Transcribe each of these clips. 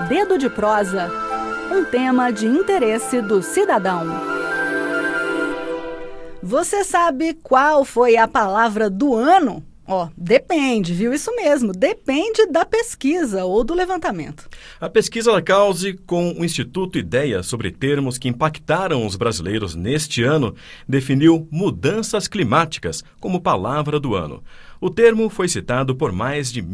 Dedo de Prosa, um tema de interesse do cidadão. Você sabe qual foi a palavra do ano? Depende, viu? Isso mesmo, depende da pesquisa ou do levantamento. A pesquisa da Cause com o Instituto Ideia sobre termos que impactaram os brasileiros neste ano definiu mudanças climáticas como palavra do ano. O termo foi citado por mais de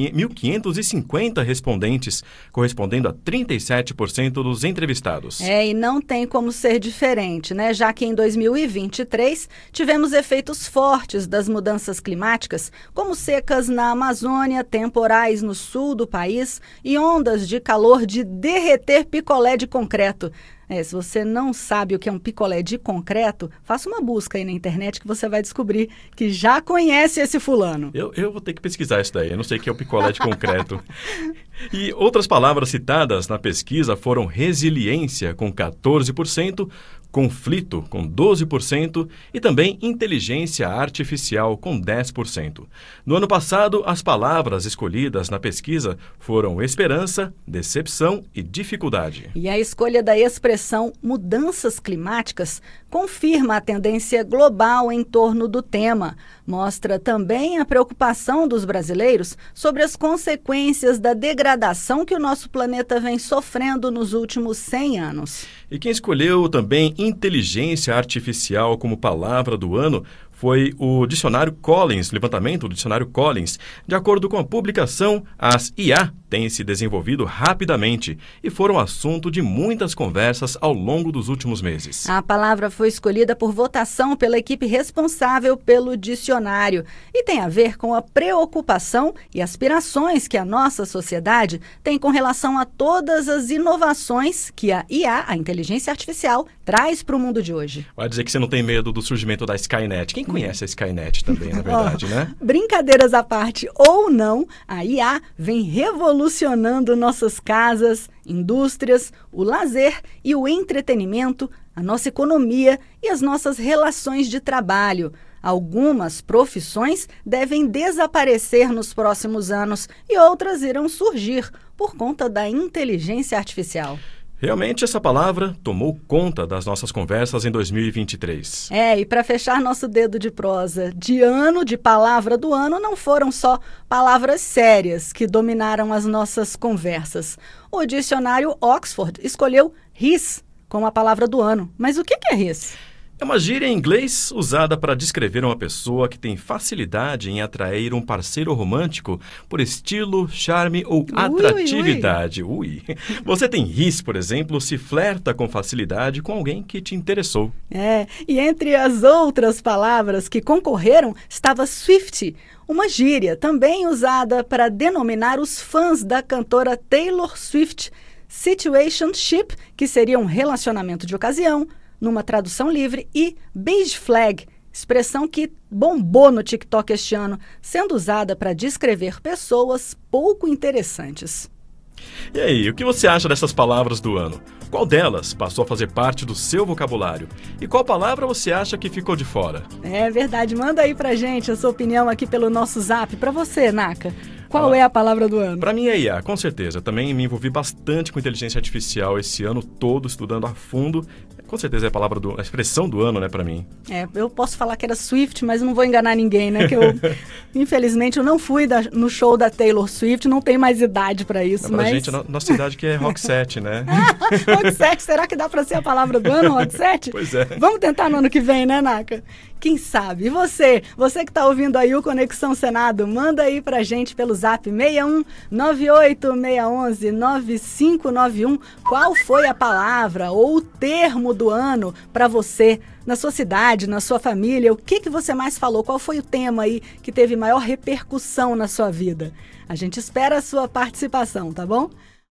1.550 respondentes, correspondendo a 37% dos entrevistados. E não tem como ser diferente, né? Já que em 2023 tivemos efeitos fortes das mudanças climáticas, como secas na Amazônia, temporais no sul do país e ondas de calor de derreter picolé de concreto. Se você não sabe o que é um picolé de concreto, faça uma busca aí na internet que você vai descobrir que já conhece esse fulano. Eu vou ter que pesquisar isso daí, eu não sei o que é o picolé de concreto. E outras palavras citadas na pesquisa foram resiliência, com 14%, conflito, com 12%, e também inteligência artificial, com 10%. No ano passado, as palavras escolhidas na pesquisa foram esperança, decepção e dificuldade. E a escolha da expressão mudanças climáticas confirma a tendência global em torno do tema. Mostra também a preocupação dos brasileiros sobre as consequências da degradação que o nosso planeta vem sofrendo nos últimos 100 anos. E quem escolheu também inteligência artificial como palavra do ano foi o Dicionário Collins, levantamento do Dicionário Collins. De acordo com a publicação, as IA têm se desenvolvido rapidamente e foram assunto de muitas conversas ao longo dos últimos meses. A palavra foi escolhida por votação pela equipe responsável pelo dicionário e tem a ver com a preocupação e aspirações que a nossa sociedade tem com relação a todas as inovações que a IA, a inteligência artificial, traz para o mundo de hoje. Vai dizer que você não tem medo do surgimento da Skynet. Quem conhece a Skynet também, na verdade, né? Brincadeiras à parte ou não, a IA vem revolucionando nossas casas, indústrias, o lazer e o entretenimento, a nossa economia e as nossas relações de trabalho. Algumas profissões devem desaparecer nos próximos anos e outras irão surgir por conta da inteligência artificial. Realmente, essa palavra tomou conta das nossas conversas em 2023. E para fechar nosso dedo de prosa de palavra do ano, não foram só palavras sérias que dominaram as nossas conversas. O dicionário Oxford escolheu ris como a palavra do ano. Mas o que é ris? É uma gíria em inglês usada para descrever uma pessoa que tem facilidade em atrair um parceiro romântico por estilo, charme ou atratividade. Você tem ris, por exemplo, se flerta com facilidade com alguém que te interessou. E entre as outras palavras que concorreram estava Swiftie, uma gíria também usada para denominar os fãs da cantora Taylor Swift. Situationship, que seria um relacionamento de ocasião, numa tradução livre, e beige flag, expressão que bombou no TikTok este ano, sendo usada para descrever pessoas pouco interessantes. E aí, o que você acha dessas palavras do ano? Qual delas passou a fazer parte do seu vocabulário? E qual palavra você acha que ficou de fora? É verdade, manda aí pra gente a sua opinião aqui pelo nosso zap. Pra você, Naka, qual é a palavra do ano? Para mim é IA, com certeza. Também me envolvi bastante com inteligência artificial esse ano todo, estudando a fundo. Com certeza é a expressão do ano, né, para mim. Eu posso falar que era Swift, mas não vou enganar ninguém, né? Que infelizmente, eu não fui no show da Taylor Swift, não tenho mais idade para isso. Pra gente, nossa idade que é Rock 7, né? Rock 7, será que dá para ser a palavra do ano, Rock 7? Pois é. Vamos tentar no ano que vem, né, Naka? Quem sabe? E você que está ouvindo aí o Conexão Senado, manda aí pra gente pelo zap 61 98 611 9591 qual foi a palavra ou o termo do ano para você, na sua cidade, na sua família. O que você mais falou? Qual foi o tema aí que teve maior repercussão na sua vida? A gente espera a sua participação, tá bom?